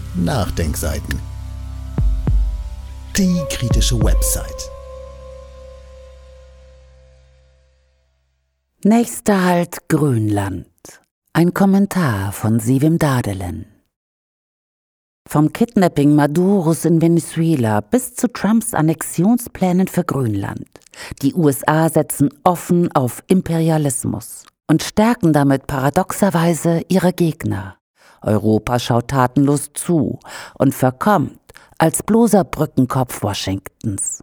Nachdenkseiten. Die kritische Website. Nächster Halt Grönland. Ein Kommentar von Sivim Dadelen. Vom Kidnapping Maduros in Venezuela bis zu Trumps Annexionsplänen für Grönland. Die USA setzen offen auf Imperialismus und stärken damit paradoxerweise ihre Gegner. Europa schaut tatenlos zu und verkommt als bloßer Brückenkopf Washingtons.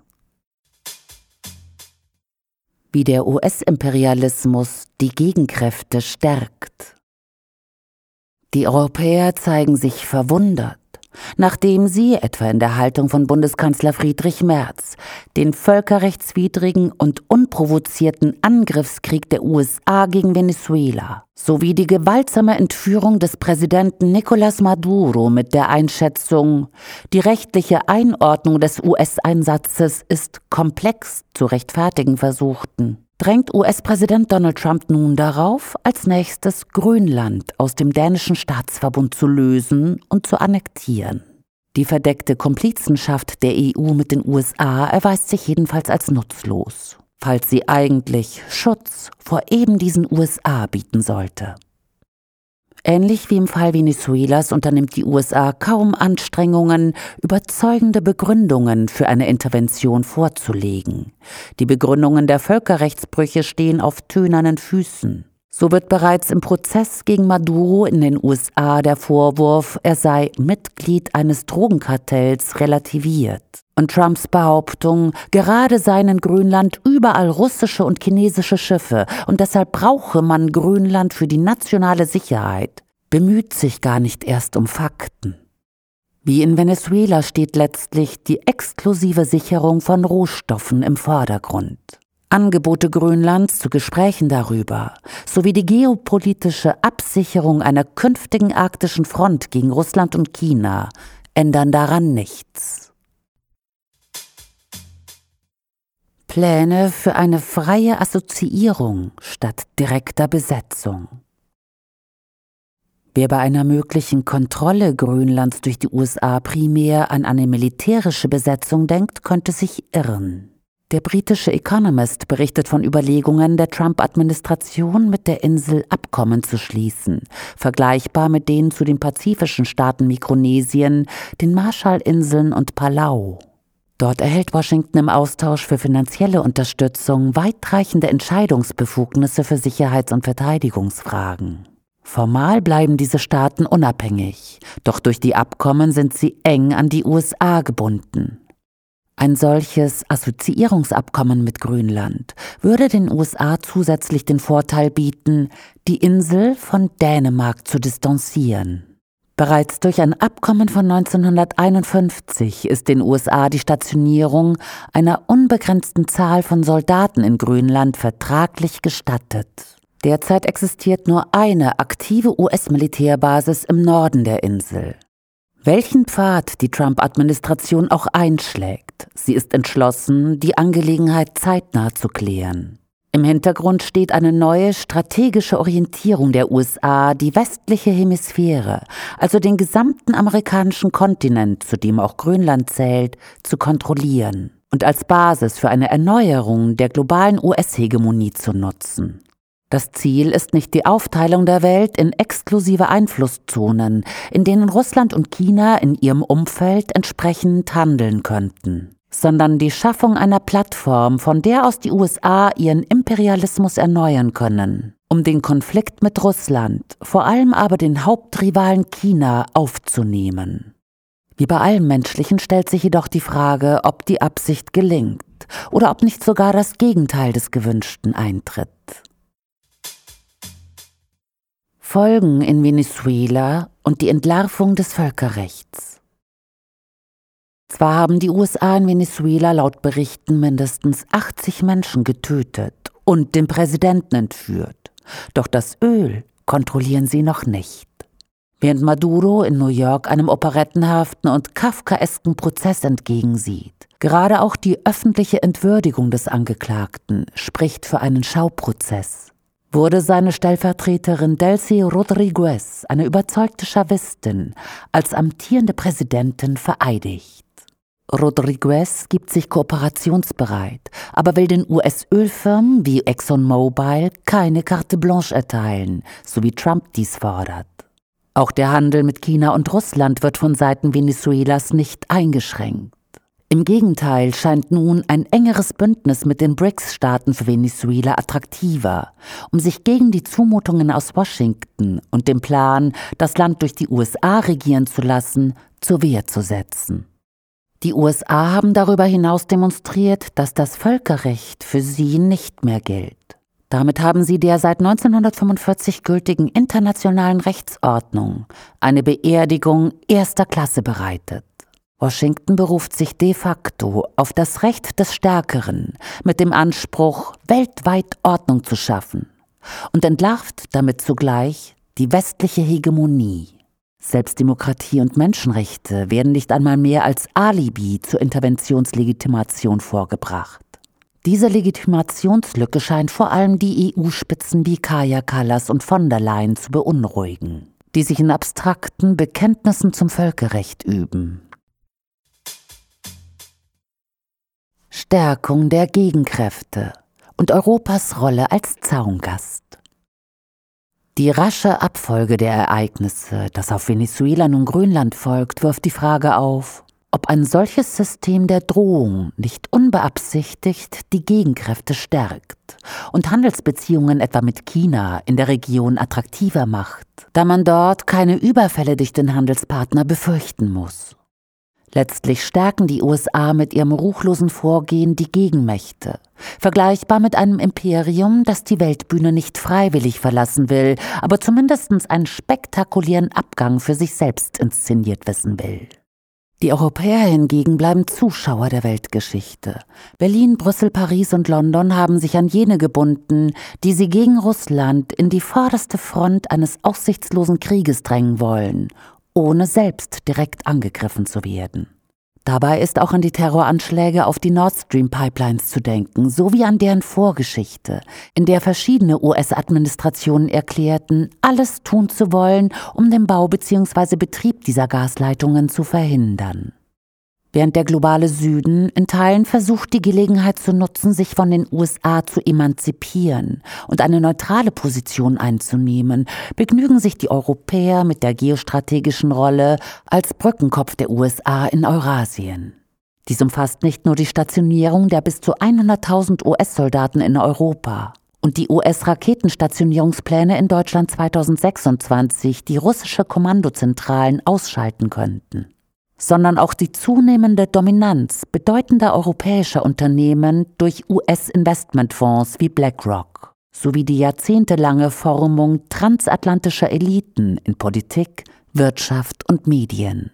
Wie der US-Imperialismus die Gegenkräfte stärkt. Die Europäer zeigen sich verwundert, nachdem sie, etwa in der Haltung von Bundeskanzler Friedrich Merz, den völkerrechtswidrigen und unprovozierten Angriffskrieg der USA gegen Venezuela sowie die gewaltsame Entführung des Präsidenten Nicolás Maduro mit der Einschätzung, die rechtliche Einordnung des US-Einsatzes ist komplex zu rechtfertigen versuchten, drängt US-Präsident Donald Trump nun darauf, als nächstes Grönland aus dem dänischen Staatsverbund zu lösen und zu annektieren. Die verdeckte Komplizenschaft der EU mit den USA erweist sich jedenfalls als nutzlos, falls sie eigentlich Schutz vor eben diesen USA bieten sollte. Ähnlich wie im Fall Venezuelas unternimmt die USA kaum Anstrengungen, überzeugende Begründungen für eine Intervention vorzulegen. Die Begründungen der Völkerrechtsbrüche stehen auf tönernen Füßen. So wird bereits im Prozess gegen Maduro in den USA der Vorwurf, er sei Mitglied eines Drogenkartells, relativiert. Und Trumps Behauptung, gerade seien in Grönland überall russische und chinesische Schiffe und deshalb brauche man Grönland für die nationale Sicherheit, bemüht sich gar nicht erst um Fakten. Wie in Venezuela steht letztlich die exklusive Sicherung von Rohstoffen im Vordergrund. Angebote Grönlands zu Gesprächen darüber, sowie die geopolitische Absicherung einer künftigen arktischen Front gegen Russland und China ändern daran nichts. Pläne für eine freie Assoziierung statt direkter Besetzung. Wer bei einer möglichen Kontrolle Grönlands durch die USA primär an eine militärische Besetzung denkt, könnte sich irren. Der britische Economist berichtet von Überlegungen der Trump-Administration, mit der Insel Abkommen zu schließen, vergleichbar mit denen zu den pazifischen Staaten Mikronesien, den Marshallinseln und Palau. Dort erhält Washington im Austausch für finanzielle Unterstützung weitreichende Entscheidungsbefugnisse für Sicherheits- und Verteidigungsfragen. Formal bleiben diese Staaten unabhängig, doch durch die Abkommen sind sie eng an die USA gebunden. Ein solches Assoziierungsabkommen mit Grönland würde den USA zusätzlich den Vorteil bieten, die Insel von Dänemark zu distanzieren. Bereits durch ein Abkommen von 1951 ist den USA die Stationierung einer unbegrenzten Zahl von Soldaten in Grönland vertraglich gestattet. Derzeit existiert nur eine aktive US-Militärbasis im Norden der Insel. Welchen Pfad die Trump-Administration auch einschlägt, sie ist entschlossen, die Angelegenheit zeitnah zu klären. Im Hintergrund steht eine neue strategische Orientierung der USA, die westliche Hemisphäre, also den gesamten amerikanischen Kontinent, zu dem auch Grönland zählt, zu kontrollieren und als Basis für eine Erneuerung der globalen US-Hegemonie zu nutzen. Das Ziel ist nicht die Aufteilung der Welt in exklusive Einflusszonen, in denen Russland und China in ihrem Umfeld entsprechend handeln könnten, sondern die Schaffung einer Plattform, von der aus die USA ihren Imperialismus erneuern können, um den Konflikt mit Russland, vor allem aber den Hauptrivalen China, aufzunehmen. Wie bei allem Menschlichen stellt sich jedoch die Frage, ob die Absicht gelingt oder ob nicht sogar das Gegenteil des Gewünschten eintritt. Folgen in Venezuela und die Entlarvung des Völkerrechts. Zwar haben die USA in Venezuela laut Berichten mindestens 80 Menschen getötet und den Präsidenten entführt, doch das Öl kontrollieren sie noch nicht. Während Maduro in New York einem operettenhaften und kafkaesken Prozess entgegensieht, gerade auch die öffentliche Entwürdigung des Angeklagten spricht für einen Schauprozess. wurde seine Stellvertreterin Delcy Rodriguez, eine überzeugte Chavistin, als amtierende Präsidentin vereidigt. Rodriguez gibt sich kooperationsbereit, aber will den US-Ölfirmen wie ExxonMobil keine carte blanche erteilen, so wie Trump dies fordert. Auch der Handel mit China und Russland wird von Seiten Venezuelas nicht eingeschränkt. Im Gegenteil scheint nun ein engeres Bündnis mit den BRICS-Staaten für Venezuela attraktiver, um sich gegen die Zumutungen aus Washington und den Plan, das Land durch die USA regieren zu lassen, zur Wehr zu setzen. Die USA haben darüber hinaus demonstriert, dass das Völkerrecht für sie nicht mehr gilt. Damit haben sie der seit 1945 gültigen internationalen Rechtsordnung eine Beerdigung erster Klasse bereitet. Washington beruft sich de facto auf das Recht des Stärkeren mit dem Anspruch, weltweit Ordnung zu schaffen und entlarvt damit zugleich die westliche Hegemonie. Selbst Demokratie und Menschenrechte werden nicht einmal mehr als Alibi zur Interventionslegitimation vorgebracht. Diese Legitimationslücke scheint vor allem die EU-Spitzen wie Kaja Kallas und von der Leyen zu beunruhigen, die sich in abstrakten Bekenntnissen zum Völkerrecht üben. Stärkung der Gegenkräfte und Europas Rolle als Zaungast. Die rasche Abfolge der Ereignisse, das auf Venezuela nun Grönland folgt, wirft die Frage auf, ob ein solches System der Drohung nicht unbeabsichtigt die Gegenkräfte stärkt und Handelsbeziehungen etwa mit China in der Region attraktiver macht, da man dort keine Überfälle durch den Handelspartner befürchten muss. Letztlich stärken die USA mit ihrem ruchlosen Vorgehen die Gegenmächte, vergleichbar mit einem Imperium, das die Weltbühne nicht freiwillig verlassen will, aber zumindest einen spektakulären Abgang für sich selbst inszeniert wissen will. Die Europäer hingegen bleiben Zuschauer der Weltgeschichte. Berlin, Brüssel, Paris und London haben sich an jene gebunden, die sie gegen Russland in die vorderste Front eines aussichtslosen Krieges drängen wollen, ohne selbst direkt angegriffen zu werden. Dabei ist auch an die Terroranschläge auf die Nord Stream Pipelines zu denken, sowie an deren Vorgeschichte, in der verschiedene US-Administrationen erklärten, alles tun zu wollen, um den Bau bzw. Betrieb dieser Gasleitungen zu verhindern. Während der globale Süden in Teilen versucht, die Gelegenheit zu nutzen, sich von den USA zu emanzipieren und eine neutrale Position einzunehmen, begnügen sich die Europäer mit der geostrategischen Rolle als Brückenkopf der USA in Eurasien. Dies umfasst nicht nur die Stationierung der bis zu 100.000 US-Soldaten in Europa und die US-Raketenstationierungspläne in Deutschland 2026, die russische Kommandozentralen ausschalten könnten, sondern auch die zunehmende Dominanz bedeutender europäischer Unternehmen durch US-Investmentfonds wie BlackRock, sowie die jahrzehntelange Formung transatlantischer Eliten in Politik, Wirtschaft und Medien.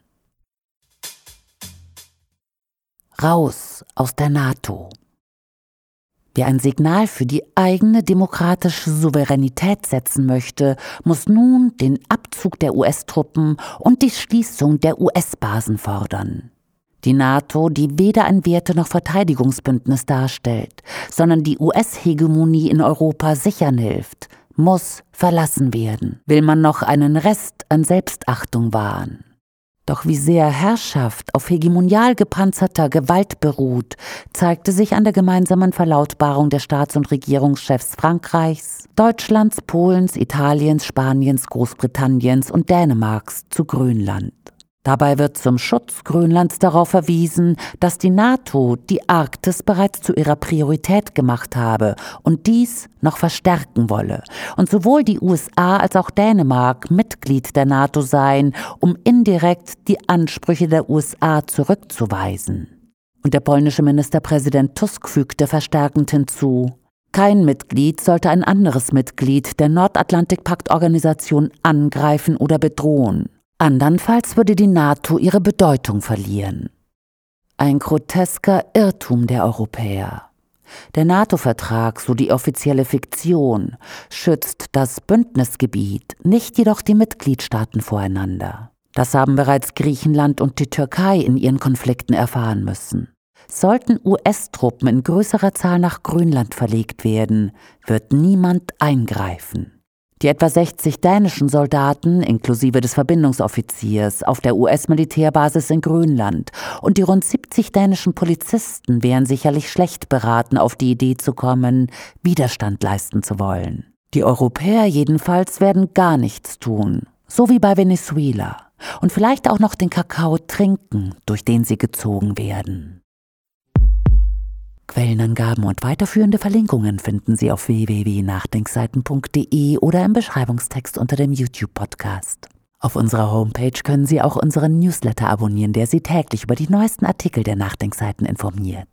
Raus aus der NATO. Wer ein Signal für die eigene demokratische Souveränität setzen möchte, muss nun den Abzug der US-Truppen und die Schließung der US-Basen fordern. Die NATO, die weder ein Werte- noch Verteidigungsbündnis darstellt, sondern die US-Hegemonie in Europa sichern hilft, muss verlassen werden, will man noch einen Rest an Selbstachtung wahren. Doch wie sehr Herrschaft auf hegemonial gepanzerter Gewalt beruht, zeigte sich an der gemeinsamen Verlautbarung der Staats- und Regierungschefs Frankreichs, Deutschlands, Polens, Italiens, Spaniens, Großbritanniens und Dänemarks zu Grönland. Dabei wird zum Schutz Grönlands darauf verwiesen, dass die NATO die Arktis bereits zu ihrer Priorität gemacht habe und dies noch verstärken wolle und sowohl die USA als auch Dänemark Mitglied der NATO seien, um indirekt die Ansprüche der USA zurückzuweisen. Und der polnische Ministerpräsident Tusk fügte verstärkend hinzu: Kein Mitglied sollte ein anderes Mitglied der Nordatlantikpaktorganisation angreifen oder bedrohen. Andernfalls würde die NATO ihre Bedeutung verlieren. Ein grotesker Irrtum der Europäer. Der NATO-Vertrag, so die offizielle Fiktion, schützt das Bündnisgebiet, nicht jedoch die Mitgliedstaaten voreinander. Das haben bereits Griechenland und die Türkei in ihren Konflikten erfahren müssen. Sollten US-Truppen in größerer Zahl nach Grönland verlegt werden, wird niemand eingreifen. Die etwa 60 dänischen Soldaten, inklusive des Verbindungsoffiziers, auf der US-Militärbasis in Grönland und die rund 70 dänischen Polizisten wären sicherlich schlecht beraten, auf die Idee zu kommen, Widerstand leisten zu wollen. Die Europäer jedenfalls werden gar nichts tun, so wie bei Venezuela, und vielleicht auch noch den Kakao trinken, durch den sie gezogen werden. Quellenangaben und weiterführende Verlinkungen finden Sie auf www.nachdenkseiten.de oder im Beschreibungstext unter dem YouTube-Podcast. Auf unserer Homepage können Sie auch unseren Newsletter abonnieren, der Sie täglich über die neuesten Artikel der Nachdenkseiten informiert.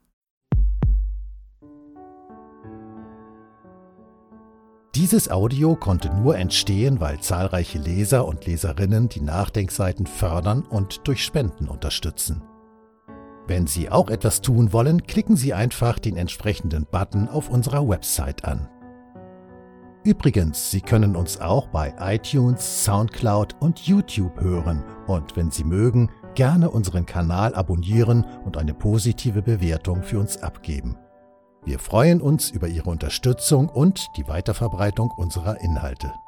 Dieses Audio konnte nur entstehen, weil zahlreiche Leser und Leserinnen die Nachdenkseiten fördern und durch Spenden unterstützen. Wenn Sie auch etwas tun wollen, klicken Sie einfach den entsprechenden Button auf unserer Website an. Übrigens, Sie können uns auch bei iTunes, SoundCloud und YouTube hören und wenn Sie mögen, gerne unseren Kanal abonnieren und eine positive Bewertung für uns abgeben. Wir freuen uns über Ihre Unterstützung und die Weiterverbreitung unserer Inhalte.